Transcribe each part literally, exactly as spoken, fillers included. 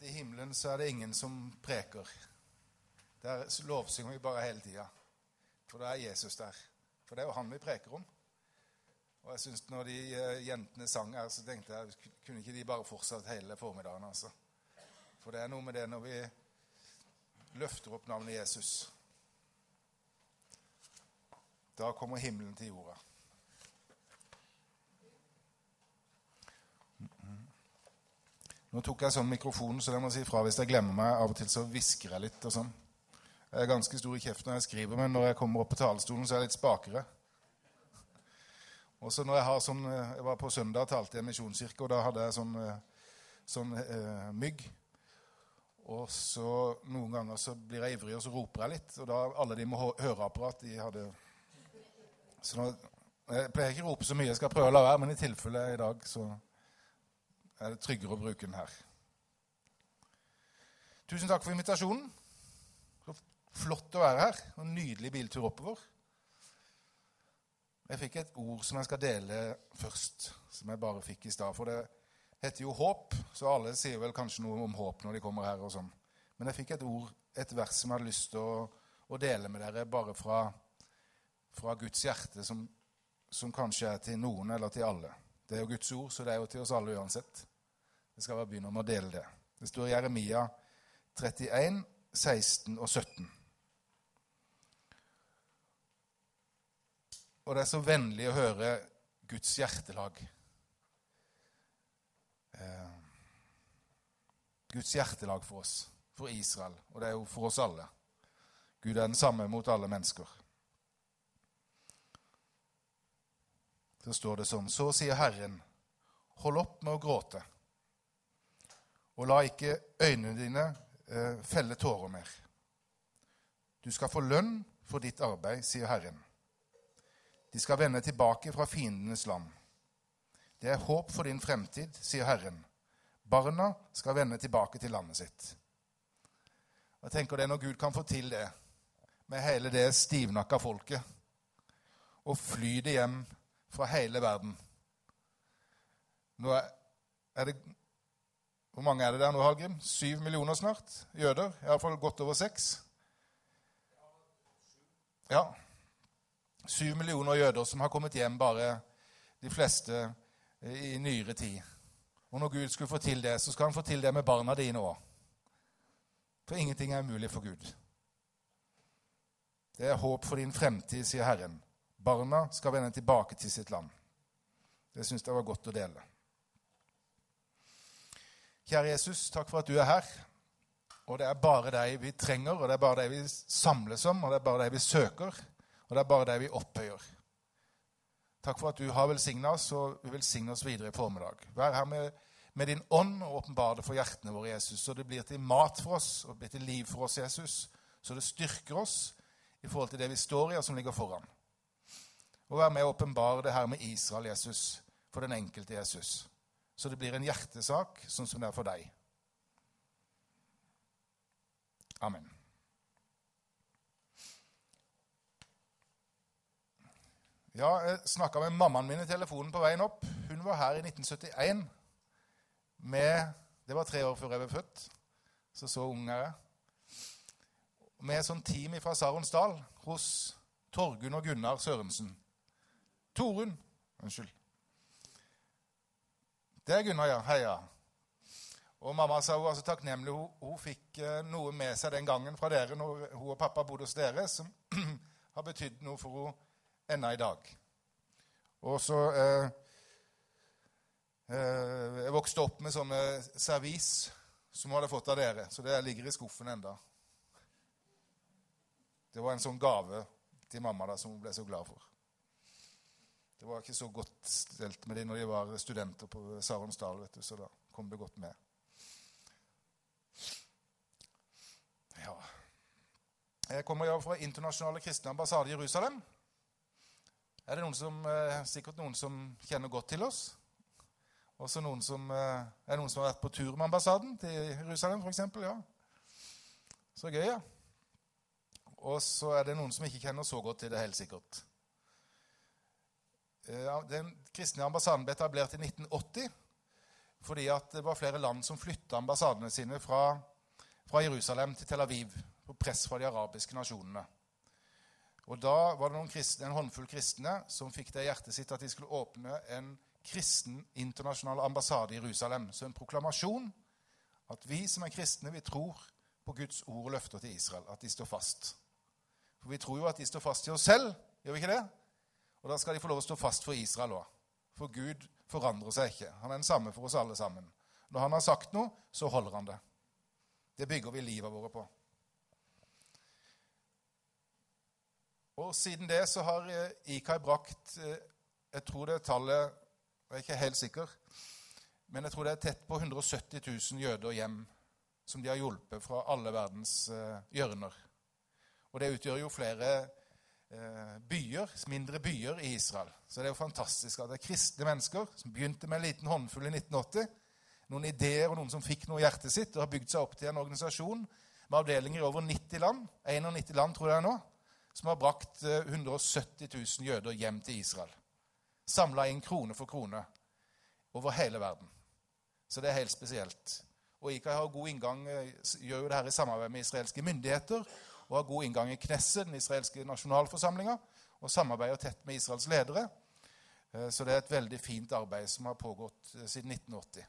at i himmelen så er det ingen som preker. Der lovsynger vi bare hele tiden. For da er Jesus der. For det er jo han vi preker om. Og jeg synes når de uh, jentene sang her, så tenkte jeg, kunne ikke de bare fortsatt hele formiddagen, altså. For det er noe med det når vi løfter opp navnet Jesus. Da kommer himmelen til jorda. Nå tok jeg sånn mikrofon, så jeg må si fra hvis jeg glemmer meg. Av og til så visker jeg litt og sånn. Jeg er ganske stor i kjeft når jeg skriver, men når jeg kommer opp på talerstolen så er jeg litt spakere. Og så når jeg har sånn, jeg var på søndag og talte i en misjonskirke, og da hadde jeg sånn, sånn eh, mygg. Og så noen ganger så blir jeg ivrig, og så roper jeg litt. Og da alle de med høreapparat, de hadde... Så nå, jeg pleier ikke å rope så mye, jeg skal prøve å la være, men i tilfelle i dag så er det tryggere å bruke den her. Tusen takk for invitasjonen. Så flott å være her, og en nydelig biltur oppover. Jeg fikk et ord som jeg skal dele først, som jeg bare fikk i stad, for det heter jo håp, så alle sier vel kanskje noe om håp når de kommer her og sånn. Men jeg fikk et ord, et vers som jeg hadde lyst til å, å dele med dere, bare fra, fra Guds hjerte, som, som kanskje er til noen eller til alle. Det er jo Guds ord, så det er jo til oss alle uansett. Jeg skal bare begynne med å dele det. Det står i Jeremia trettien, seksten og sytten. Og det er så vennlig å høre Guds hjertelag. Eh, Guds hjertelag for oss, for Israel, og det er jo for oss alle. Gud er den samme mot alle mennesker. Så står det sånn, så sier Herren, hold opp med å gråte, og la ikke øynene dine eh, felle tårer mer. Du skal få lønn for ditt arbeid, sier Herren. De skal vende tilbake fra fiendenes land. Det er håp for din fremtid, sier Herren. Barna skal vende tilbake til landet sitt. Og jeg tenker det når Gud kan få til det, med hele det stivnakka folket, og fly det hjem fra hele verden. Nå er, er det, hvor mange er det der nå, Hallgrim? Syv millioner snart, jøder, i hvert fall godt over seks. Ja, Syv millioner jøder som har kommet hjem, bare de fleste i nyere tid. Og når Gud skulle få til det, så skal han få til det med barna dine også. For ingenting er mulig for Gud. Det er håp for din fremtid, sier Herren. Barna skal vende tilbake til sitt land. Det synes jeg var godt å dele. Kjære Jesus, takk for at du er her. Og det er bare deg vi trenger, og det er bare deg vi samles om, og det er bare deg vi søker. Og det er bare det vi opphøyer. Takk for at du har velsignet oss, og vi velsigner oss videre i formiddag. Vær her med, med din ånd og åpenbar det for hjertene våre, Jesus, så det blir til mat for oss, og blir til liv for oss, Jesus, så det styrker oss i forhold til det vi står i og som ligger foran. Og vær med og åpenbare det her med Israel, Jesus, for den enkelte Jesus, så det blir en hjertesak, sånn som det er for deg. Amen. Ja, jeg snakket med mammaen min i telefonen på veien opp. Hun var her i nitten syttien. Med, det var tre år før jeg ble født, så så ung er jeg. Med sånn team fra Saronsdal hos Torgunn og Gunnar Sørensen. Torunn, unnskyld. Det er Gunnar, ja. Heia. Og mamma sa hun var så takknemlig. Hun, hun fikk noe med seg den gangen fra dere når hun og pappa bodde hos dere, som har betydd noe for henne enda i dag. Og så eh, eh, jeg vokste opp med sånne servis som hun hadde fått av dere, så det ligger i skuffen enda. Det var en sånn gave til mamma da, som hun ble så glad for. Det var ikke så godt stelt med dem når de var studenter på Saronsdal, vet du, så da kom det godt med. Ja. Jeg kommer jo fra Internasjonale Kristne Ambassade i Jerusalem. Er det noen som, sikkert noen som kjenner godt til oss? Også noen som, er det noen som har vært på tur med ambassaden til Jerusalem, for eksempel? Ja. Så gøy, ja. Og så er det noen som ikke kjenner så godt til det helt sikkert. Den kristne ambassaden ble etablert i nitten åtti, fordi at det var flere land som flyttet ambassadene sine fra, fra Jerusalem til Tel Aviv, på press fra de arabiske nasjonene. Og da var det noen kristne, en håndfull kristne som fikk det i hjertet sitt at de skulle åpne en kristen internasjonal ambassade i Jerusalem. Så en proklamasjon at vi som er kristne, vi tror på Guds ord og løfter til Israel, at de står fast. For vi tror jo at de står fast til oss selv, gjør vi ikke det? Og da skal de få lov å stå fast for Israel også. For Gud forandrer seg ikke. Han er den samme for oss alle sammen. Når han har sagt noe, så holder han det. Det bygger vi livet våre på. Og siden det så har I K A I brakt, jeg tror det er tallet, jeg er ikke helt sikker, men jeg tror det er tett på hundre og sytti tusen jøder hjem som de har hjulpet fra alle verdens hjørner. Og det utgjør jo flere byer, mindre byer i Israel. Så det er jo fantastisk at det er kristne mennesker som begynte med en liten håndfull i nitten åtti, noen ideer og noen som fikk noe i hjertet sitt og har bygd seg opp til en organisasjon med avdelinger i over nitti land, nittien land tror jeg nå, som har brakt hundre og sytti tusen jøder hjem til Israel. Samlet inn krone for krone over hele verden. Så det er helt spesielt. Og I K A I har god inngang, gjør jo det her i samarbeid med israelske myndigheter, og har god inngang i Knesset, den israelske nasjonalforsamlingen, og samarbeider tett med Israels ledere. Så det er et veldig fint arbeid som har pågått siden nitten åtti.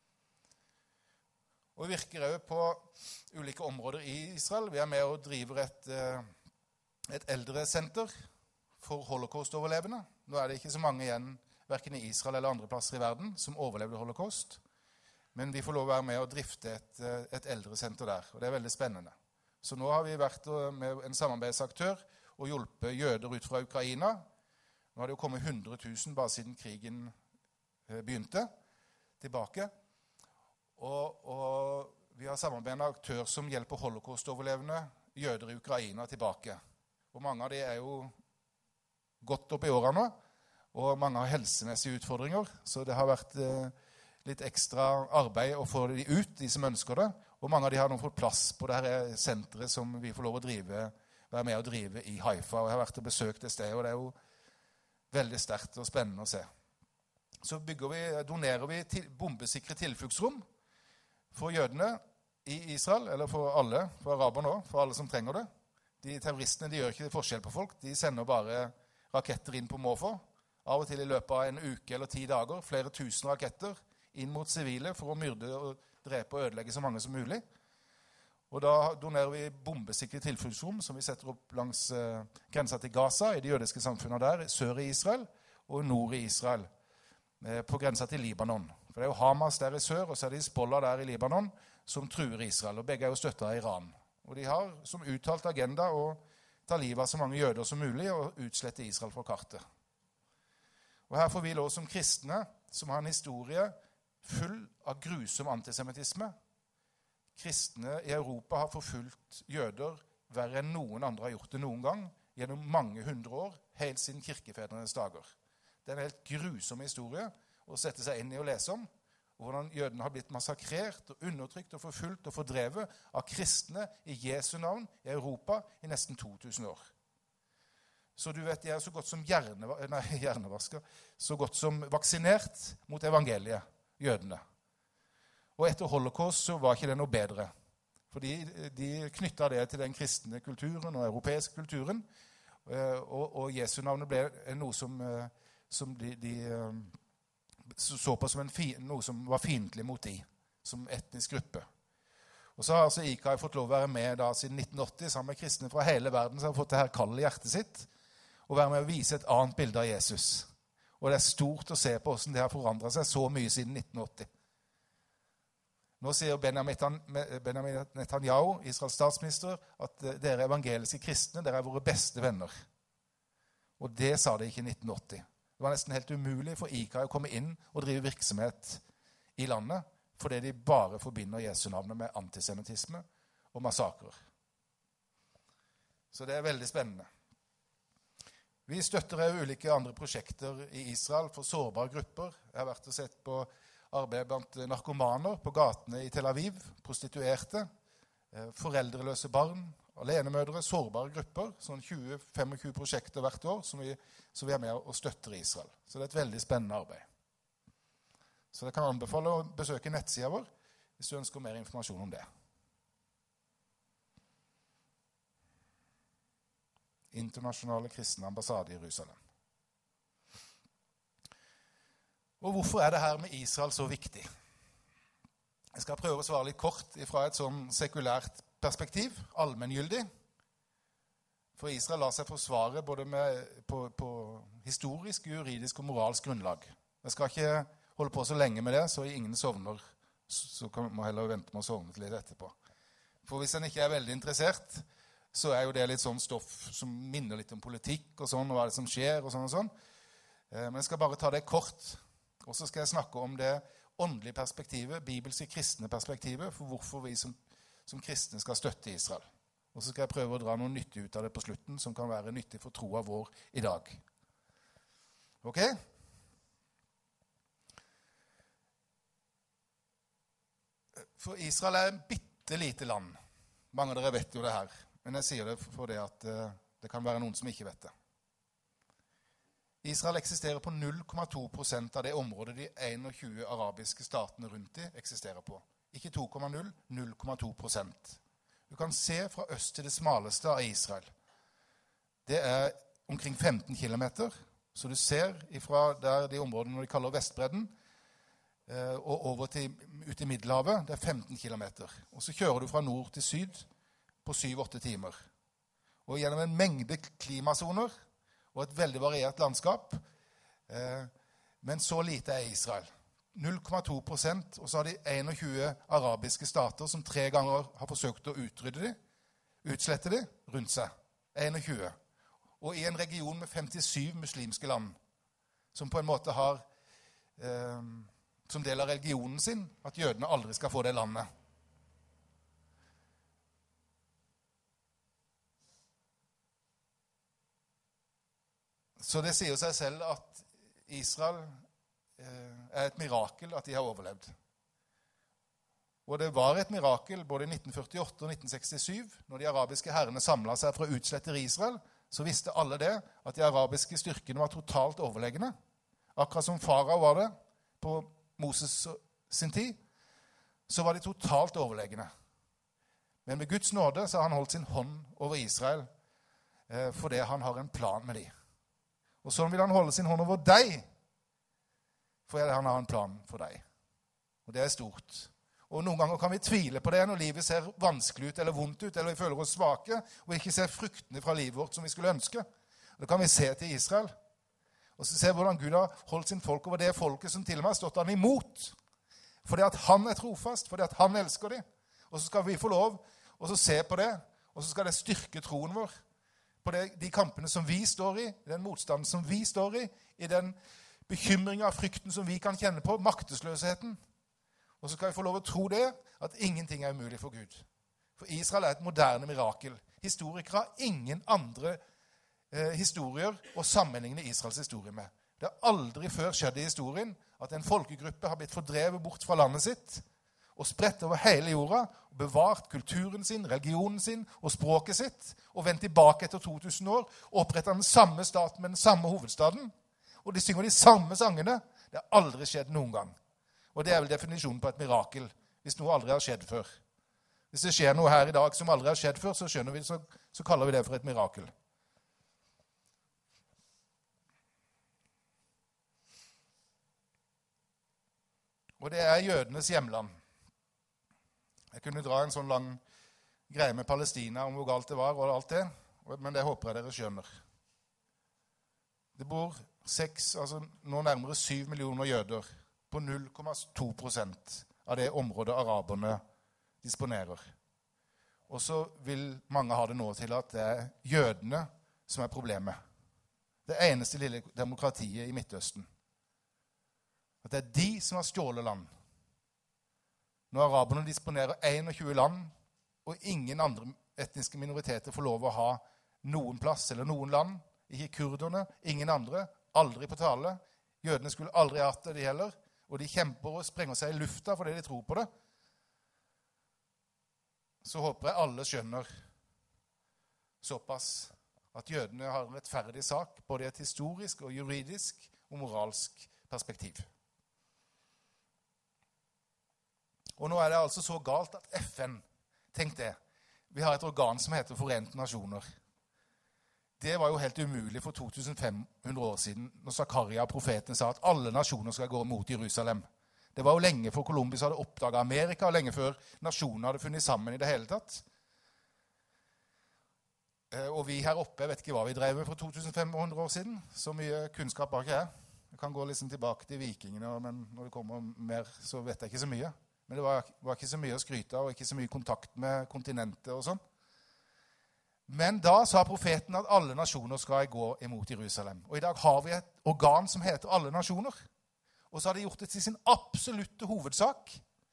Og vi virker også på ulike områder i Israel. Vi er med og driver et, et eldresenter for holocaust-overlevende. Nå er det ikke så mange igjen, hverken i Israel eller andre plasser i verden, som overlevde holocaust. Men vi får lov å være med og drifte et, et eldresenter der, og det er veldig spennende. Så nå har vi vært med en samarbeidsaktør og hjulpet jøder ut fra Ukraina. Nå har det jo kommet hundre tusen bare siden krigen begynte tilbake. Og, og vi har samarbeidet med en aktør som hjelper holocaust-overlevende jøder i Ukraina tilbake. Og mange av de er jo godt opp i årene, og mange har helsemessige utfordringer, så det har vært eh, litt ekstra arbeid å få de ut, de som ønsker det. Og mange av de har nå fått plass på det her senteret som vi får lov å drive, være med å drive i Haifa. Og jeg har vært og besøkt det stedet, og det er jo veldig sterkt og spennende å se. Så bygger vi, donerer vi til, bombesikre tilfluktsrom for jødene i Israel, eller for alle, for araberne også, for alle som trenger det. De terroristene de gjør ikke forskjell på folk, de sender bare raketter inn på måfå. Av og til i løpet av en uke eller ti dager, flere tusen raketter inn mot sivile for å myrde og drepe og ødelegge så mange som mulig. Og da donerer vi bombesikre tilfluktsrom som vi setter opp langs eh, grensen til Gaza, i de jødiske samfunnene der, sør i Israel og nord i Israel, eh, på grensen til Libanon. For det er jo Hamas der i sør, og så er det Hizbollah der i Libanon som truer Israel, og begge er jo støttet av Iran. Og de har som uttalt agenda å ta livet av så mange jøder som mulig og utslette Israel fra kartet. Og her får vi lov som kristne, som har en historie full av grusom antisemittisme. Kristne i Europa har forfulgt jøder verre enn noen andre har gjort det noen gang, gjennom mange hundre år, helt siden kirkefedrenes dager. Det er en helt grusom historie å sette seg inn i og lese om, hvordan jødene har blitt massakrert og undertrykt og forfulgt og fordrevet av kristne i Jesu navn i Europa i nesten to tusen år. Så du vet, de er så godt som hjerne, nei, hjernevasker, så godt som vaksinert mot evangeliet, jødene. Og etter holocaust så var ikke det noe bedre. For de, de knyttet det til den kristne kulturen og europeiske kulturen, og, og Jesu navnet ble noe som, som de, de så på som en fi, noe som var fiendtlig mot de, som etnisk gruppe. Og så har altså I K A I fått lov å være med da, siden nitten åtti, sammen med kristne fra hele verden, som har fått det her kallet i hjertet sitt, og være med å vise et annet bilde av Jesus. Og det er stort å se på hvordan det har forandret seg så mye siden nitten åtti. Nå sier Benjamin Netanyahu, Israels statsminister, at dere evangeliske kristne, dere er våre beste venner. Og det sa de ikke i nitten åtti. Det var nesten helt umulig for I K A I å komme inn og drive virksomhet i landet, fordi de bare forbinder Jesu navnet med antisemittisme og massakrer. Så det er veldig spennende. Vi støtter også ulike andre prosjekter i Israel for sårbare grupper. Jeg har vært og sett på arbeid blant narkomaner på gatene i Tel Aviv, prostituerte, foreldreløse barn, alenemødre, sårbare grupper, sånn tjue til tjuefem prosjekter hvert år som vi, som vi er med og støtter i Israel. Så det er et veldig spennende arbeid. Så jeg kan anbefale å besøke nettsiden vår hvis du ønsker mer informasjon om det. Internasjonale kristne ambassade i Jerusalem. Og hvorfor er det her med Israel så viktig? Jeg skal prøve å svare litt kort fra et sånn sekulært perspektiv, allmenngyldig. For Israel lar seg forsvare både med, på, på historisk, juridisk og moralsk grunnlag. Jeg skal ikke holde på så lenge med det, så ingen sovner. Så kan man heller vente med å sovne litt etterpå. For hvis en ikke er veldig interessert, så er jo det litt sånn stoff som minner litt om politikk og sånn, og hva er det som skjer og sånn og sånn. Men jeg skal bare ta det kort. Og så skal jeg snakke om det åndelige perspektivet, bibelske kristne perspektivet, for hvorfor vi som, som kristne skal støtte Israel. Og så skal jeg prøve å dra noe nyttig ut av det på slutten, som kan være nyttig for troa vår i dag. Ok? For Israel er en bitte lite land. Mange av dere vet jo det her. Men jeg sier det for det at uh, det kan være noen som ikke vet det. Israel eksisterer på null komma to prosent av det området de tjueen arabiske statene rundt de eksisterer på. Ikke to komma null, null komma to prosent. Du kan se fra øst til det smaleste av Israel. Det er omkring femten kilometer, så du ser fra der de områdene de kaller Vestbredden, og over til, ut i Middelhavet, det er femten kilometer. Og så kjører du fra nord til syd på syv åtte timer. Og gjennom en mengde klimasoner, og et veldig variert landskap, men så lite er Israel. null komma to prosent, og så har de tjueen arabiske stater som tre ganger har forsøkt å utrydde de, utslette de rundt seg. tjueen. Og i en region med femtisju muslimske land, som på en måte har eh, som del av religionen sin, at jødene aldri skal få det landet. Så det sier seg selv at Israel er et mirakel at de har overlevd. Og det var et mirakel både i nitten førtiåtte og nitten sekstisju, når de arabiske herrene samlet seg for å utslette Israel, så visste alle det at de arabiske styrkene var totalt overlegne. Akkurat som farao var det på Moses sin tid, så var de totalt overlegne. Men med Guds nåde så har han holdt sin hånd over Israel, eh, fordi han har en plan med dem. Og sånn vil han holde sin hånd over deg, fordi han har en plan for deg. Og det er stort. Og noen ganger kan vi tvile på det når livet ser vanskelig ut eller vondt ut, eller vi føler oss svake, og ikke ser fruktene fra livet vårt som vi skulle ønske. Da kan vi se til Israel, og så se hvordan Gud har holdt sin folk over det folket som til og med har stått han imot. Fordi at han er trofast, fordi at han elsker dem. Og så skal vi få lov, og så se på det, og så skal det styrke troen vår på det, de kampene som vi står i, i den motstanden som vi står i, i den bekymringen av frykten som vi kan kjenne på, maktesløsheten. Og så skal vi få lov å tro det, at ingenting er umulig for Gud. For Israel er et moderne mirakel. Historikere har ingen andre eh, historier å sammenligne Israels historie med. Det har aldri før skjedd i historien at en folkegruppe har blitt fordrevet bort fra landet sitt, og spredt over hele jorda, og bevart kulturen sin, religionen sin og språket sitt, og vendt tilbake etter to tusen år, og opprettet den samme staten med den samme hovedstaden. Og de synger de samme sangene. Det har aldri skjedd noen gang. Og det er vel definisjonen på et mirakel, hvis noe aldri har skjedd før. Hvis det skjer noe her i dag som aldri har skjedd før, så, skjønner vi, så, så kaller vi det for et mirakel. Og det er jødenes hjemland. Jeg kunne dra en sånn lang greie med Palestina om hvor galt det var og alt det, men det håper jeg dere skjønner. Det bor seks, altså nå nærmere syv millioner jøder på null komma to prosent av det området araberne disponerer. Og så vil mange ha det nå til at det er jødene som er problemet. Det eneste lille demokratiet i Midtøsten. At det er de som har stjålet land. Når araberne disponerer tjueen land, og ingen andre etniske minoriteter får lov å ha noen plass eller noen land, ikke kurderne, ingen andre, aldri på tale. Jødene skulle aldri hatt det, de heller. Og de kjemper og sprenger seg i lufta fordi de tror på det. Så håper jeg alle skjønner såpass at jødene har en rettferdig sak, både i et historisk og juridisk og moralsk perspektiv. Og nå er det altså så galt at F N, tenk det, vi har et organ som heter Forente Nasjoner. Det var jo helt umulig for to tusen fem hundre år siden, når Zakaria, profeten, sa at alle nasjoner skal gå mot Jerusalem. Det var jo lenge før Columbus hadde oppdaget Amerika, og lenge før nasjoner hadde funnet sammen i det hele tatt. Og vi her oppe, jeg vet ikke hva vi drev med for to tusen fem hundre år siden. Så mye kunnskap har ikke jeg. Jeg kan gå liksom tilbake til vikingene, men når det kommer mer, så vet jeg ikke så mye. Men det var, var ikke så mye å skryte av, og ikke så mye kontakt med kontinentet og sånn. Men da sa profeten at alle nasjoner skal gå imot Jerusalem. Og i dag har vi et organ som heter Alle Nasjoner. Og så har de gjort det til sin absolutte hovedsak.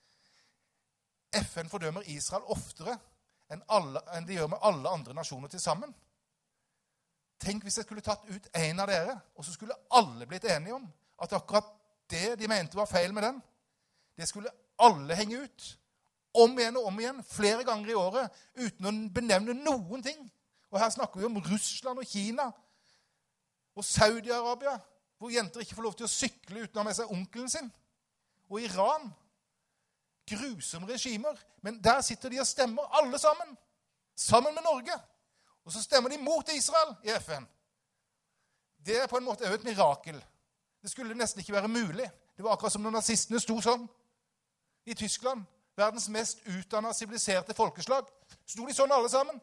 F N fordømmer Israel oftere enn, alle, enn de gjør med alle andre nasjoner til sammen. Tenk hvis jeg skulle tatt ut en av dere, og så skulle alle blitt enige om at akkurat det de mente var feil med den, det skulle alle henge ut. Om igjen og om igjen, flere ganger i året, uten å benevne noen ting. Og her snakker vi om Russland og Kina og Saudi-Arabia, hvor jenter ikke får lov til å sykle uten å ha med seg onkelen sin. Og Iran. Grusomme regimer. Men der sitter de og stemmer alle sammen. Sammen med Norge. Og så stemmer de mot Israel i F N. Det er på en måte et mirakel. Det skulle nesten ikke være mulig. Det var akkurat som når nazistene sto sånn i Tyskland. Verdens mest utdannede, siviliserte folkeslag. Sto de sånn alle sammen.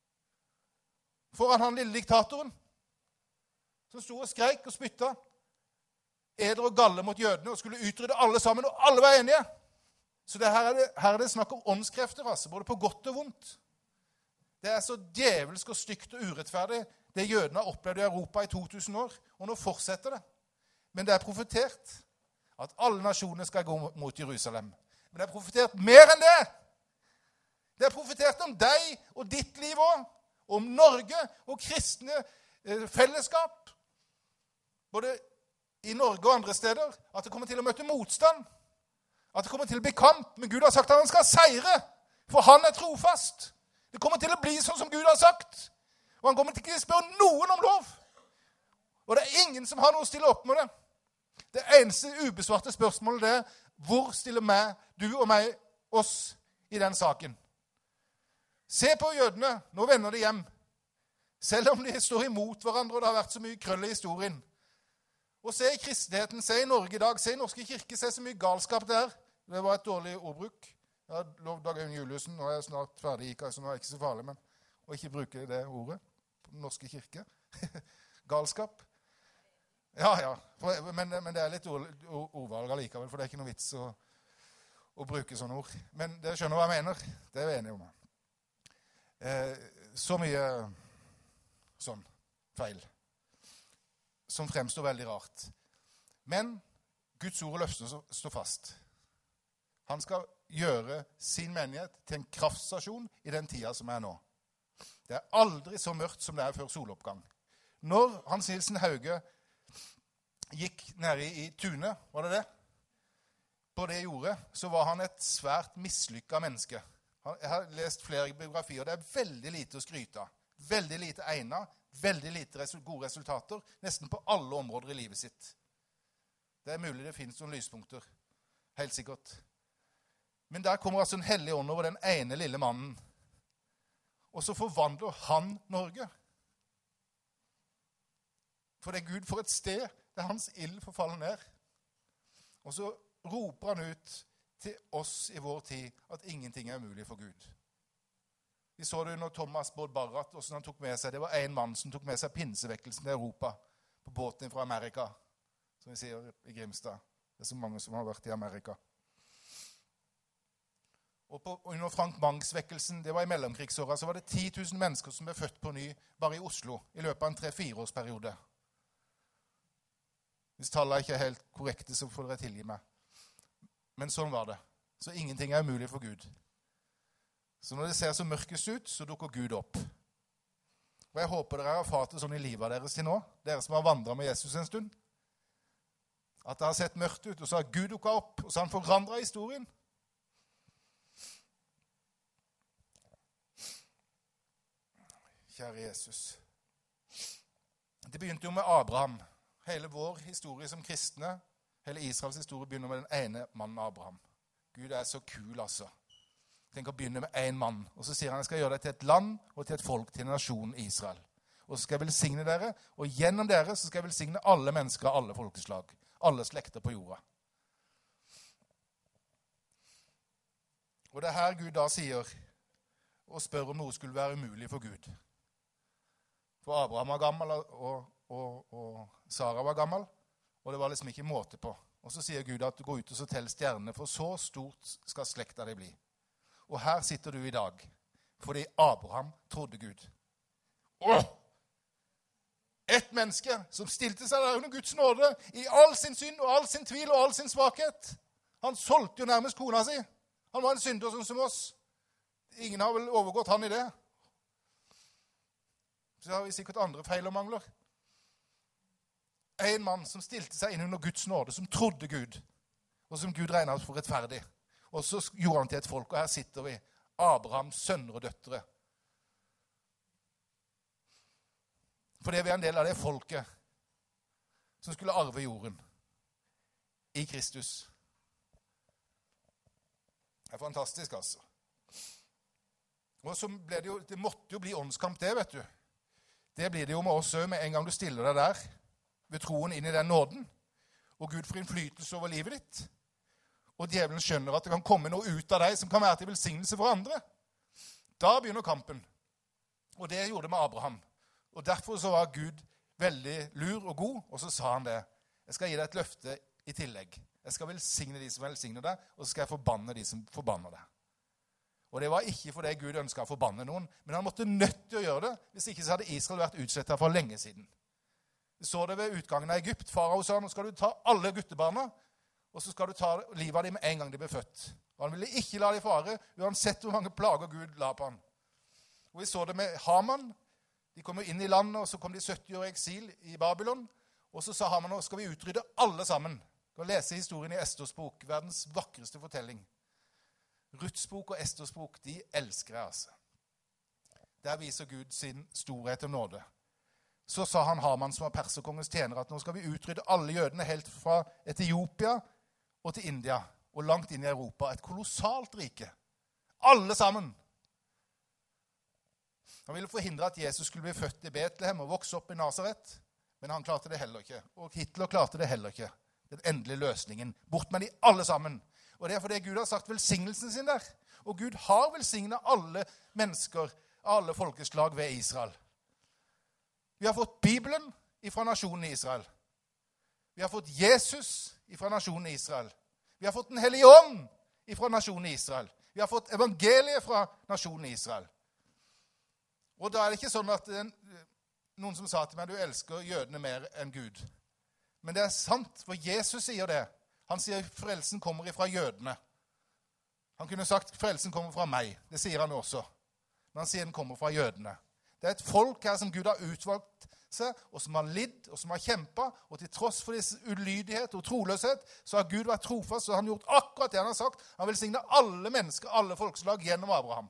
Foran han lille diktatoren. Som sto og skreik og spytta. Eder og galle mot jødene og skulle utrydde alle sammen, og alle var enige. Så det her, er det, her er det snakk om åndskrefter, altså, både på godt og vondt. Det er så djevelsk og stygt og urettferdig det jødene har opplevd i Europa i to tusen år, og nå fortsetter det. Men det er profetert at alle nasjoner skal gå mot Jerusalem. Men det er profetert mer enn det. Det er profetert om deg og ditt liv også, om Norge og kristne eh, fellesskap, både i Norge og andre steder, at det kommer til å møte motstand, at det kommer til å bli kamp, men Gud har sagt at han skal seire, for han er trofast. Det kommer til å bli sånn som Gud har sagt, og han kommer til ikke å spørre noen om lov. Og det er ingen som har noe å stille opp med det. Det eneste ubesvarte spørsmålet det er, hvor stiller meg, du og meg, oss i den saken? Se på jødene, nå vender de hjem. Selv om de står imot hverandre, og det har vært så mye krøll i historien. Og se i kristenheten, se i Norge i dag, se i Norske kirke, se så mye galskap der. Det var et dårlig ordbruk. Jeg har lovd Dag Aune Juliussen, nå er jeg snart ferdig i, så nå er det ikke så farlig, men å ikke bruke det ordet på den norske kirke. Galskap. Ja, ja, for, men, men det er litt ord, ordvalg allikevel, for det er ikke noe vits å, å bruke sånne ord. Men dere skjønner hva jeg mener. Det er vi enige om. Eh, så mye sånn feil, som fremstår veldig rart. Men Guds ord og løfter står fast. Han skal gjøre sin menighet til en kraftstasjon i den tida som er nå. Det er aldri så mørkt som det er før soloppgang. Når Hans Nilsen Hauge gikk nede i Tune, var det det? På det jordet, så var han et svært mislykket menneske. Jeg har lest flere biografier, og det er veldig lite å skryte av. Veldig lite egnet, veldig lite gode resultater, nesten på alle områder i livet sitt. Det er mulig det finnes noen lyspunkter, helt sikkert. Men der kommer altså en hellig ånd over den ene lille mannen, og så forvandler han Norge. For det er Gud for et sted, det er hans ild for å falle ned. Og så roper han ut til oss i vår tid at ingenting er umulig for Gud. Vi så det når Thomas Bård Barrat, og han tok med seg, det var en mann som tok med seg pinsevekkelsen til Europa på båten fra Amerika, som vi sier i Grimstad. Det er så mange som har vært i Amerika. Og på, under Frank Mangs-vekkelsen, det var i mellomkrigsåret, så var det ti tusen mennesker som ble født på ny bare i Oslo i løpet av en tre-fire års periode. Hvis tallene ikke er helt korrekte, så får dere tilgi meg. Men sånn var det. Så ingenting er umulig for Gud. Så når det ser så mørkest ut, så dukker Gud opp. Og jeg håper dere har erfart det sånn i livet deres til nå, dere som har vandret med Jesus en stund. At det har sett mørkt ut, og så har Gud dukket opp, og så har han forandret historien. Kjære Jesus. Det begynte jo med Abraham. Hele vår historie som kristne, hele Israels historie begynner med den ene mannen Abraham. Gud er så kul, altså. Tenk å begynne med en mann, og så sier han, jeg skal gjøre det til et land og til et folk, til nasjonen Israel. Og så skal jeg velsigne dere, og gjennom dere så skal jeg velsigne alle mennesker av alle folkeslag, alle slekter på jorda. Og det er her Gud da sier, og spør om noe skulle være umulig for Gud. For Abraham var gammel, og, og, og Sara var gammel, og det var liksom ikke måte på. Og så sier Gud at du går ut og så teller stjernene, for så stort skal slekta det bli. Og her sitter du i dag, fordi Abraham trodde Gud. Åh! Et menneske som stilte seg der under Guds nåde, i all sin synd og all sin tvil og all sin svakhet. Han solgte jo nærmest kona si. Han var en synder sånn som oss. Ingen har vel overgått han i det. Så har vi sikkert andre feil og mangler. En mann som stilte seg inn under Guds nåde, som trodde Gud, og som Gud regnet for rettferdig. Og så gjorde han til et folk, og her sitter vi, Abrahams sønner og døtre. Fordi vi er en del av det folket som skulle arve jorden i Kristus. Det er fantastisk, altså. Og så ble det jo, det måtte jo bli åndskamp det, vet du. Det blir det jo med oss også, med en gang du stiller deg der, ved troen inn i den nåden, og Gud får innflytelse over livet ditt. Og djevelen skjønner at det kan komme noe ut av deg som kan være til velsignelse for andre. Da begynner kampen. Og det gjorde det med Abraham. Og derfor så var Gud veldig lur og god, og så sa han det. Jeg skal gi deg et løfte i tillegg. Jeg skal velsigne de som velsigner deg, og så skal jeg forbanne de som forbanner deg. Og det var ikke fordi Gud ønsket å forbanne noen, men han måtte nødt til å gjøre det, hvis ikke så hadde Israel vært utslettet for lenge siden. Vi så det ved utgangen av Egypt. Farao sa, nå skal du ta alle guttebarna, og så skal du ta livet av dem med en gang de ble født. Og han ville ikke la dem fare, uansett hvor mange plager Gud la på han. Og vi så det med Haman. De kom inn i landet, og så kom de sytti år i eksil i Babylon. Og så sa Haman, nå skal vi utrydde alle sammen. Du kan lese historien i Esters bok, verdens vakreste fortelling. Ruths bok og Esters bok, de elsker jeg altså. Der viser Gud sin storhet og nåde. Så sa han Haman, som var perserkongens tjener, at nå skal vi utrydde alle jødene helt fra Etiopia og til India, og langt inn i Europa. Et kolossalt rike. Alle sammen. Han ville forhindre at Jesus skulle bli født i Betlehem og vokse opp i Nazaret, men han klarte det heller ikke. Og Hitler klarte det heller ikke. Den endelige løsningen. Bort med de alle sammen. Og det er fordi Gud har sagt velsignelsen sin der. Og Gud har velsignet alle mennesker, alle folkeslag ved Israel. Vi har fått Bibelen fra nasjonen Israel. Vi har fått Jesus fra nasjonen Israel. Vi har fått den hellige ånd fra nasjonen Israel. Vi har fått evangeliet fra nasjonen Israel. Og da er det ikke sånn at den, noen som sa til meg, du elsker jødene mer enn Gud. Men det er sant, for Jesus sier det. Han sier frelsen kommer fra jødene. Han kunne sagt frelsen kommer fra meg. Det sier han også. Men han sier den kommer fra jødene. Det er et folk her som Gud har utvalgt seg, og som har lidd, og som har kjempet, og til tross for disse ulydighet og troløshet, så har Gud vært trofast, og han har gjort akkurat det han har sagt. Han velsigner alle mennesker, alle folkeslag gjennom Abraham.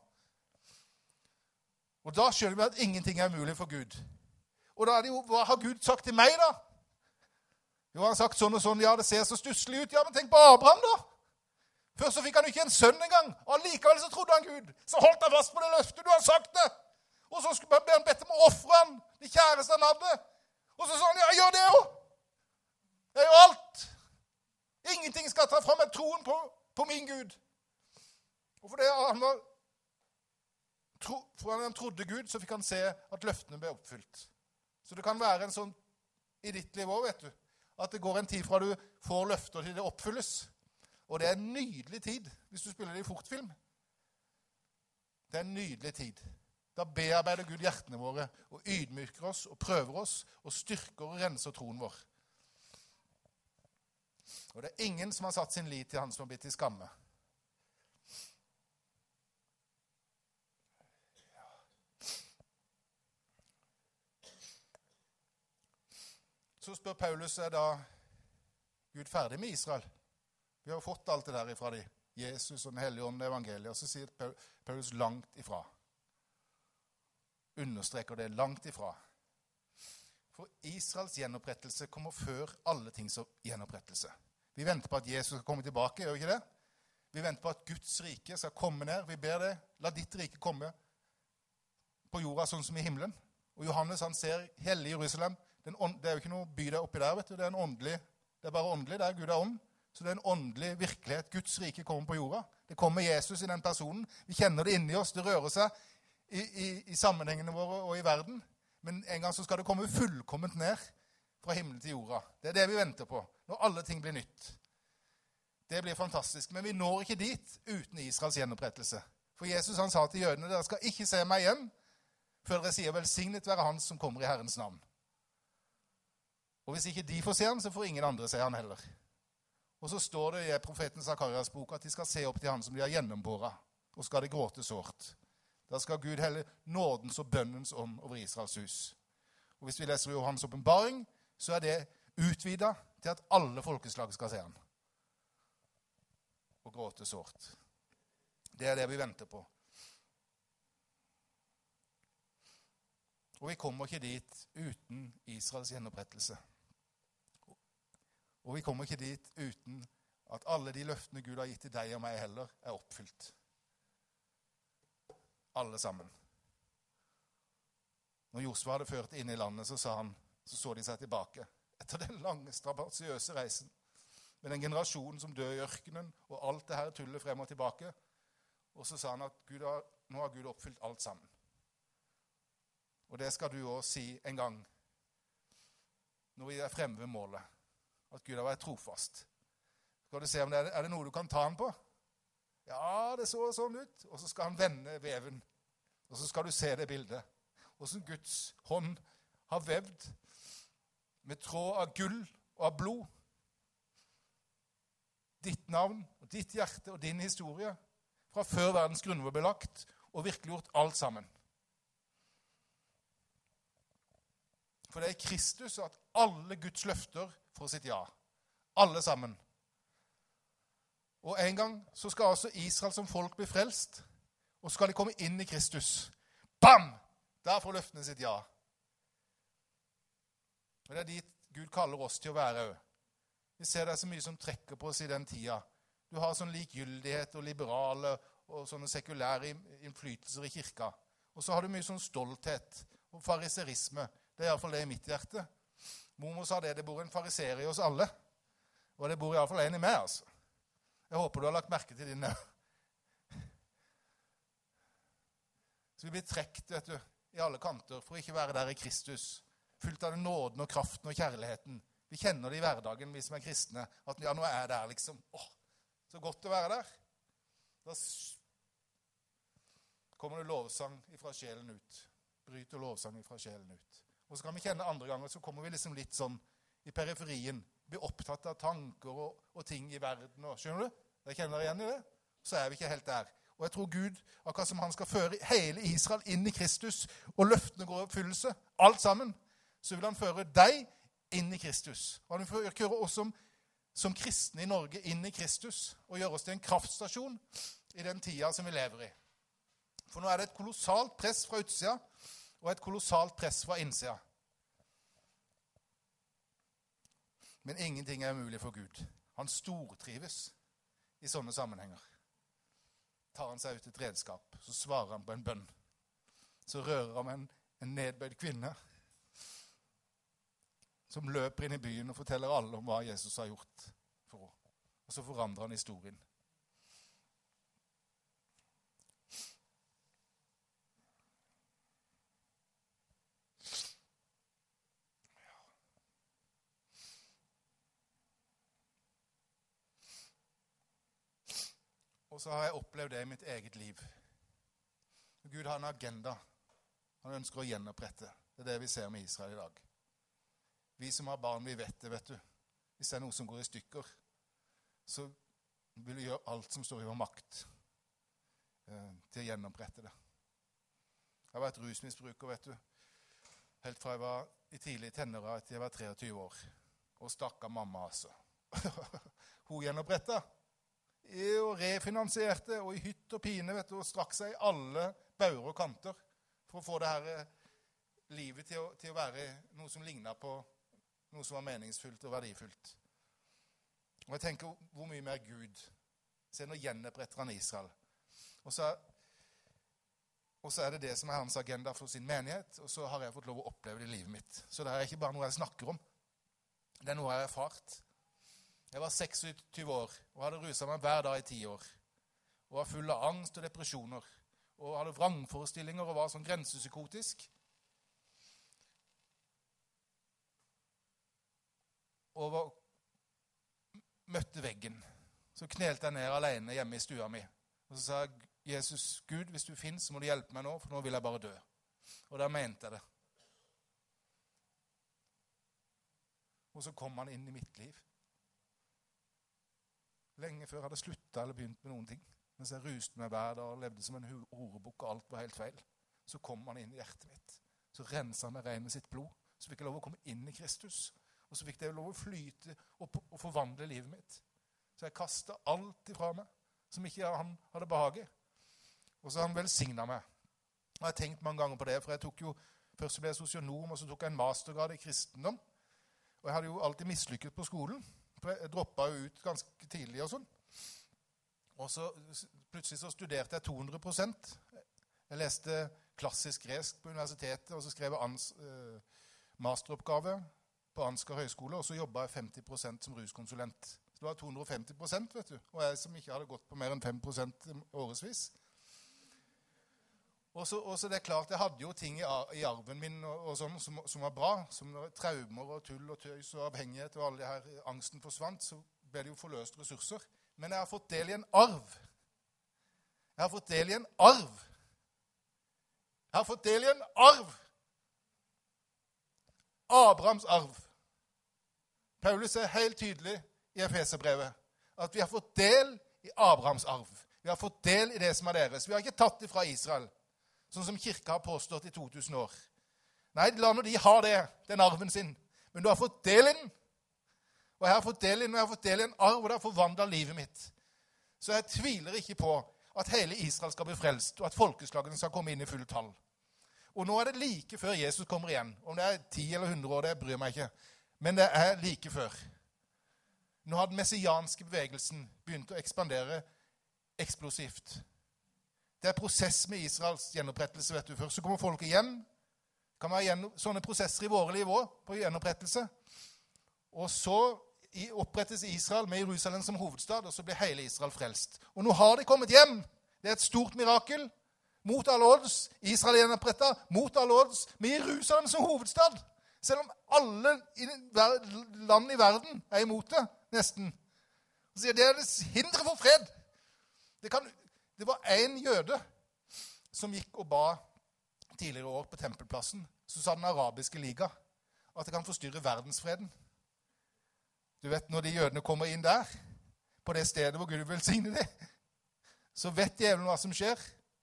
Og da skjønner vi at ingenting er mulig for Gud. Og da er det jo, hva har Gud sagt til meg da? Jo, han har sagt sånn og sånn, ja, det ser så stusselig ut. Ja, men tenk på Abraham da. Først så fikk han ikke en sønn engang, og likevel så trodde han Gud. Så holdt han fast på det løftet, du har sagt det. Og så ble han bedt om å offre han, det kjæreste han hadde. Og så sa han, ja, jeg gjør det jo. Jeg gjør alt. Ingenting skal ta fra meg troen på, på min Gud. Og for det han var, tro, for han trodde Gud, så fikk han se at løftene ble oppfylt. Så det kan være en sånn i ditt liv også, vet du. At det går en tid fra du får løfter til det oppfylles. Og det er en nydelig tid, hvis du spiller det i fortfilm. Det er en nydelig tid. Da bearbeider Gud hjertene våre, og ydmyker oss, og prøver oss, og styrker og renser troen vår. Og det er ingen som har satt sin lit til han som har blitt til skamme. Så spør Paulus, er da Gud ferdig med Israel? Vi har fått alt det der ifra de. Jesus og den hellige ånd, evangeliet. Og så sier Paulus langt ifra. Understreker det langt ifra. For Israels gjenopprettelse kommer før alle ting som gjenopprettelse. Vi venter på at Jesus skal komme tilbake, gjør vi ikke det? Vi venter på at Guds rike skal komme ned. Vi ber det. La ditt rike komme på jorda sånn som i himmelen. Og Johannes han ser hellig Jerusalem. Den ånd, det er jo ikke noe by der oppi der, vet du. Det er en åndelig, det er bare åndelig. Det er Gud er ånd. Så det er en åndelig virkelighet. Guds rike kommer på jorda. Det kommer Jesus i den personen. Vi kjenner det inni oss. Det rører seg i, i, i sammenhengene våre og i verden. Men en gang så skal det komme fullkomment ned fra himmelen til jorda. Det er det vi venter på, når alle ting blir nytt. Det blir fantastisk. Men vi når ikke dit uten Israels gjenopprettelse. For Jesus han sa til jødene, dere skal ikke se meg igjen, før dere sier velsignet være han som kommer i Herrens navn. Og hvis ikke de får se han, så får ingen andre se han heller. Og så står det i profeten Zakarias bok at de skal se opp til han som de har gjennombåret, og skal de gråte sårt. Da skal Gud helle nådens og bønnens ånd over Israels hus. Og hvis vi leser Johans åpenbaring, så er det utvidet til at alle folkeslag skal se han. Og gråte sårt. Det er det vi venter på. Og vi kommer ikke dit uten Israels gjenopprettelse. Og vi kommer ikke dit uten at alle de løftene Gud har gitt til deg og meg heller er oppfylt. Alle sammen. Når Josva hadde ført inn i landet, så, sa han, så så de seg tilbake. Etter den lange, strabasiøse reisen. Med den generasjonen som dør i ørkenen, og alt det her tullet frem og tilbake. Og så sa han at Gud har, nå har Gud oppfylt alt sammen. Og det skal du også si en gang, når vi er fremme ved målet. At Gud har vært trofast. Skal du se om det er, er det noe du kan ta han på? Ja, det så sånn ut. Og så skal han vende veven. Og så skal du se det bildet. Og så Guds hånd har vevd med tråd av gull og av blod. Ditt navn, og ditt hjerte og din historie fra før verdens grunnvoll ble lagt og virkelig gjort alt sammen. For det er i Kristus at alle Guds løfter får sitt ja. Alle sammen. Og en gang så skal altså Israel som folk bli frelst, og skal de komme inn i Kristus. Bam! Der får løftene sitt ja. Og det er dit Gud kaller oss til å være. Vi ser det er så mye som trekker på oss i den tida. Du har sånn likgyldighet og liberale og sånne sekulære innflytelser i kirka. Og så har du mye sånn stolthet og fariserisme. Det er i hvert fall det i mitt hjerte. Mormor sa det, det bor en fariser i oss alle. Og det bor i hvert fall en i meg, altså. Jeg håper du har lagt merke til dine. Så vi blir trekt, vet du, i alle kanter for å ikke være der i Kristus. Fullt av den nåden og kraften og kjærligheten. Vi kjenner det i hverdagen, vi som er kristne, at ja, nå er jeg der liksom. Åh, så godt å være der. Da kommer det lovsang fra sjelen ut. Bryter lovsang fra sjelen ut. Og så kan vi kjenne andre ganger, så kommer vi liksom litt sånn i periferien. Blir opptatt av tanker og, og ting i verden. Og, skjønner du? Jeg kjenner igjen i det. Så er vi ikke helt der. Og jeg tror Gud, akkurat som han skal føre hele Israel inn i Kristus, og løftene går i oppfyllelse, alt sammen, så vil han føre deg inn i Kristus. Og han vil føre oss som, som kristne i Norge inn i Kristus, og gjøre oss til en kraftstasjon i den tida som vi lever i. For nå er det et kolossalt press fra utsida, og et kolossalt press fra innsida. Men ingenting er umulig for Gud. Han stortrives i sånne sammenhenger. Tar han seg ut et redskap, så svarer han på en bønn. Så rører han en, en nedbøyd kvinne, som løper inn i byen og forteller alle om hva Jesus har gjort for henne. Og så forandrer han historien. Og så har jeg opplevd det i mitt eget liv. Gud har en agenda. Han ønsker å gjenopprette. Det er det vi ser med Israel i dag. Vi som har barn, vi vet det, vet du. Hvis det er noe som går i stykker, så vil vi gjøre alt som står i vår makt eh, til å gjenopprette det. Jeg har vært rusmisbruker, vet du. Helt fra jeg var i tidlig tenåra til jeg var treogtyve år. Og stakka mamma, altså. Hun gjenopprettet. Og refinansierte, og i hytt og pine, vet du, og strakk seg i alle bauger og kanter for å få det her livet til å, til å være noe som lignet på noe som var meningsfullt og verdifullt. Og jeg tenker hvor mye mer Gud Se, nå gjenoppretter han Israel. Og så, og så er det det som er hans agenda for sin menighet, og så har jeg fått lov å oppleve det i livet mitt. Så det er ikke bare noe jeg snakker om. Det er noe jeg har erfart. Jeg var seksogtyve år og hadde ruset meg hver dag i ti år. Og var full av angst og depresjoner. Og hadde vrangforestillinger og var sånn grensepsykotisk. Og var, møtte veggen. Så knelte jeg ned alene hjemme i stua mi. Og så sa jeg, Jesus, Gud, hvis du finnes, så må du hjelpe meg nå, for nå vil jeg bare dø. Og da mente jeg det. Og så kom han inn i mitt liv. Lenge før jeg hadde sluttet eller begynt med noen ting. Mens jeg ruste meg hver dag og levde som en horebukk og alt var helt feil. Så kom han inn i hjertet mitt. Så renset han meg rein med sitt blod. Så fikk jeg lov å komme inn i Kristus. Og så fikk jeg lov å flyte og, og forvandle livet mitt. Så jeg kastet alt ifra meg som ikke han hadde behag i. Og så har han velsignet meg. Og jeg har tenkt mange ganger på det, for jeg tok jo, først ble jeg sosionom, og så tok jeg en mastergrad i kristendom. Og jeg hadde jo alltid mislykket på skolen. For jeg droppet jo ut ganske tidlig og sånn. Og så plutselig så studerte jeg to hundre prosent. Jeg leste klassisk gresk på universitetet, og så skrev jeg ans, eh, masteroppgave på Ansgar høyskole, og så jobbet jeg femti prosent som ruskonsulent. Så det var to hundre og femti prosent, vet du. Og jeg som ikke hadde gått på mer enn fem prosent åresvis. Og så, og så det er klart, jeg hadde jo ting i, i arven min og, og sånn som, som var bra, som traumer og tull og tøys og avhengighet og alle det her angsten forsvant, så ble det jo forløst ressurser. Men jeg har fått del i en arv. Jeg har fått del i en arv. Jeg har fått del i en arv. Abrahams arv. Paulus er helt tydelig i Efeserbrevet at vi har fått del i Abrahams arv. Vi har fått del i det som er deres. Vi har ikke tatt det fra Israel, sånn som kirka har påstått i to tusen år. Nei, la nå de ha det, den arven sin. Men du har fått del i den. Og jeg har fått del i den, og jeg har fått del i en arv, og det har forvandlet livet mitt. Så jeg tviler ikke på at hele Israel skal bli frelst, og at folkeslagene skal komme inn i fullt tall. Og nå er det like før Jesus kommer igjen. Om det er ti eller hundre år, det bryr meg ikke. Men det er like før. Nå har den messianske bevegelsen begynt å ekspandere eksplosivt. Det er prosess med Israels gjenopprettelse, vet du. Først så kommer folk igjen. Det kan være igjen, sånne prosesser i våre liv også, på gjenopprettelse. Og så opprettes Israel med Jerusalem som hovedstad, og så blir hele Israel frelst. Og nå har de kommet hjem. Det er et stort mirakel. Mot alle odds. Israel er gjenopprettet. Mot alle odds. Med Jerusalem som hovedstad. Selv om alle land i verden er imot det, nesten. Så sier det er det hindre for fred. Det, kan, det var en jøde som gikk og ba tidligere år på Tempelplassen. Så sa den arabiske liga at det kan forstyrre verdensfreden. Du vet, når de jødene kommer inn der, på det stedet hvor Gud vil velsigne dem, så vet djevelen hva som skjer.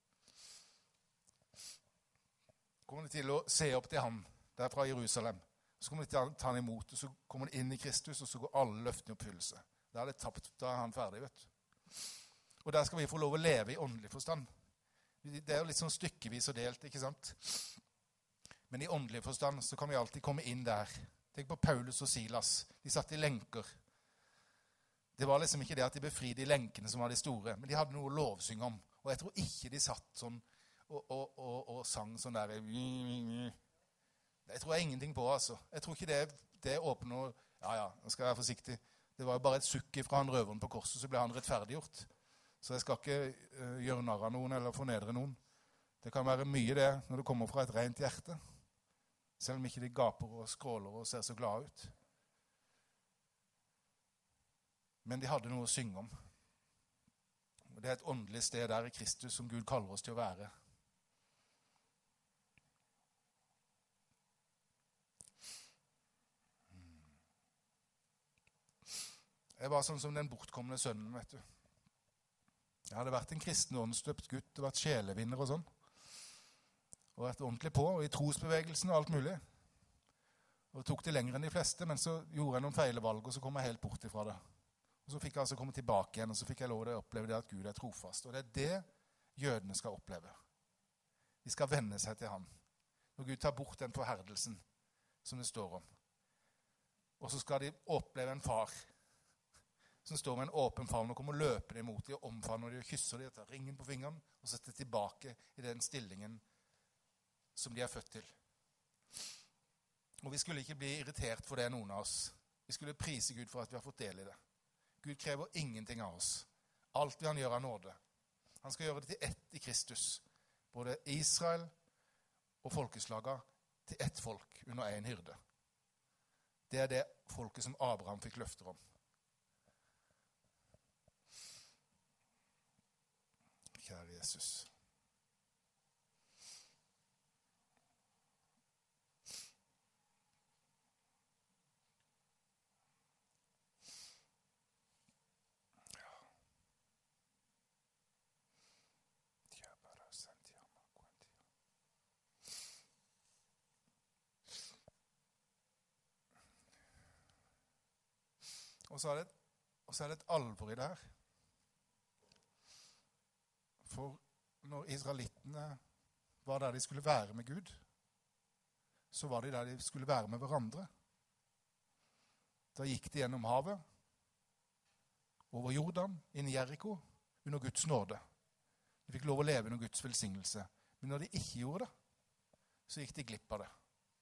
Kommer de til å se opp til ham der fra Jerusalem. Så kommer de til å ta han imot, og så kommer de inn i Kristus, og så går alle løftene i oppfyllelse. Da er det tapt, da er han ferdig, vet du. Og der skal vi få lov å leve i åndelig forstand. Det er jo litt sånn stykkevis og delt, ikke sant? Men i åndelig forstand så kan vi alltid komme inn der. Tenk på Paulus og Silas. De satt i lenker. Det var liksom ikke det at de befridde i lenkene som var de store, men de hadde noe å lovsynge om. Og jeg tror ikke de satt sånn og, og, og, og sang sånn der. Det tror jeg ingenting på, altså. Jeg tror ikke det, det åpner. Ja, ja, nå skal jeg være forsiktig. Det var jo bare et sukk fra han røveren på korset, så ble han rettferdiggjort. Så jeg skal ikke uh, gjøre narr av noen eller fornedre noen. Det kan være mye det når det kommer fra et rent hjerte. Selv om ikke de gaper og skråler og ser så glade ut. Men de hadde noe å synge om. Og det er et åndelig sted der i Kristus som Gud kaller oss til å være. Jeg var sånn som den bortkomne sønnen, vet du. Jeg hadde vært en kristen åndsdøpt gutt, og vært sjelevinner og sånn. Og vært ordentlig på, og i trosbevegelsen og alt mulig. Og det tok det lenger enn de fleste, men så gjorde jeg noen feilevalg, og så kom jeg helt bort ifra det. Og så fikk jeg altså komme tilbake igjen, og så fikk jeg lov til å oppleve det at Gud er trofast. Og det er det jødene skal oppleve. De skal vende seg til ham. Når Gud tar bort den forherdelsen som det står om. Og så skal de oppleve en far som står med en åpen favn og kommer løpende imot dem og omfavner dem og kysser dem og tar ringen på fingeren og setter tilbake i den stillingen som de er født til. Og vi skulle ikke bli irritert for det, noen av oss. Vi skulle prise Gud for at vi har fått del i det. Gud krever ingenting av oss. Alt vi han gjør av nåde. Han skal gjøre det til ett i Kristus. Både Israel og folkeslaget til ett folk under en hyrde. Det er det folket som Abraham fikk løfter om. Kjære Jesus. Og så, er det, og så er det et alvor i det her. For når israelittene var der de skulle være med Gud, så var de der de skulle være med hverandre. Da gikk de gjennom havet, over Jordan, inn i Jericho, under Guds nåde. De fikk lov å leve under Guds velsignelse. Men når de ikke gjorde det, så gikk de glipp av det.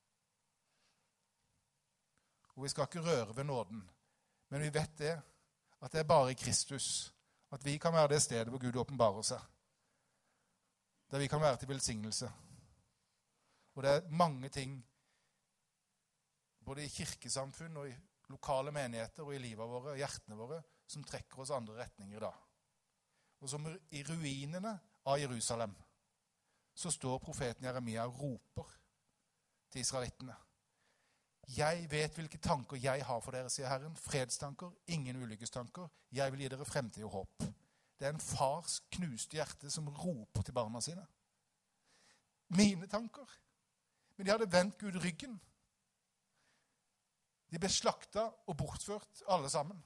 Og vi skal ikke røre ved nåden. Men vi vet det, at det er bare i Kristus, at vi kan være det stedet hvor Gud åpenbarer seg. Der vi kan være til velsignelse. Og det er mange ting, både i kirkesamfunn og i lokale menigheter og i livet våre og hjertene våre, som trekker oss andre retninger da. Og som i ruinene av Jerusalem, så står profeten Jeremia og roper til israelittene. Jeg vet hvilke tanker jeg har for dere, sier Herren. Fredstanker, ingen ulykkestanker. Jeg vil gi dere fremtid og håp. Det er en fars knuste hjerte som roper til barna sine. Mine tanker. Men de hadde vendt Gud ryggen. De ble slakta og bortført, alle sammen.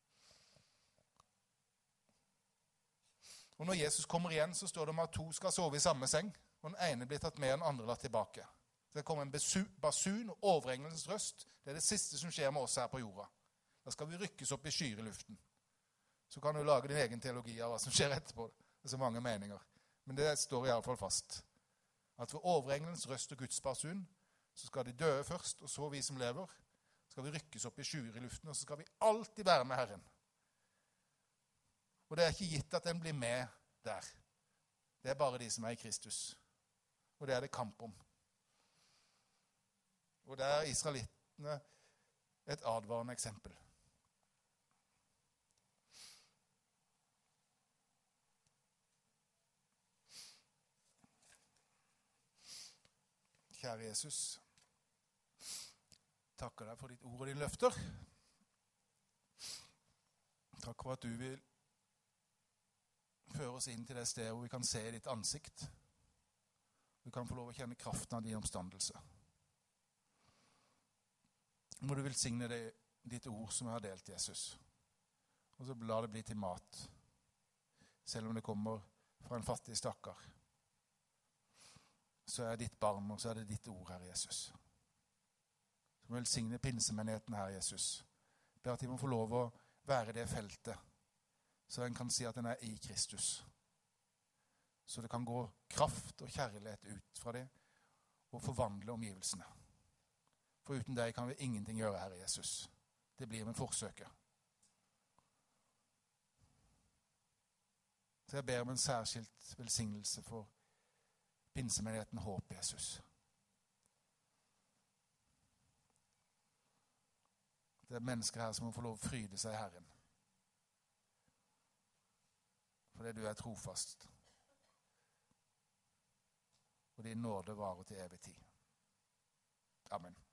Og når Jesus kommer igjen, så står det om at to skal sove i samme seng, og den ene blir tatt med, og den andre latt tilbake. Det kommer en basun og overenglens røst. Det er det siste som skjer med oss her på jorda. Da skal vi rykkes opp i skyer i luften. Så kan du lage din egen teologi av hva som skjer etterpå. Det er så mange meninger. Men det står i alle fall fast. At for overenglens røst og Guds basun, så skal de døde først, og så vi som lever, skal vi rykkes opp i skyer i luften, og så skal vi alltid være med Herren. Og det er ikke gitt at den blir med der. Det er bare de som er i Kristus. Og det er det kamp om. Og der er israelittene et advarende eksempel. Kjære Jesus, takker deg for ditt ord og dine løfter. Takk for at du vil føre oss inn til det stedet hvor vi kan se ditt ansikt. Vi kan få lov å kjenne kraften av din omstandelse. Må du velsigne det, ditt ord som jeg har delt, Jesus. Og så la det bli til mat, selv om det kommer fra en fattig stakkar. Så er ditt barn, og så er det ditt ord, Herre Jesus. Så må velsigne pinsemenigheten, Herre Jesus. Ber at de må få lov å være det feltet, så en kan si at den er i Kristus. Så det kan gå kraft og kjærlighet ut fra det, og forvandle omgivelsene. For uten deg kan vi ingenting gjøre, Herre Jesus. Det blir med forsøket. Så jeg ber om en særskilt velsignelse for pinsemenigheten håp, Jesus. Det er mennesker her som må få lov å fryde seg i Herren. Fordi du er trofast. Og din nåde varer til evig tid. Amen.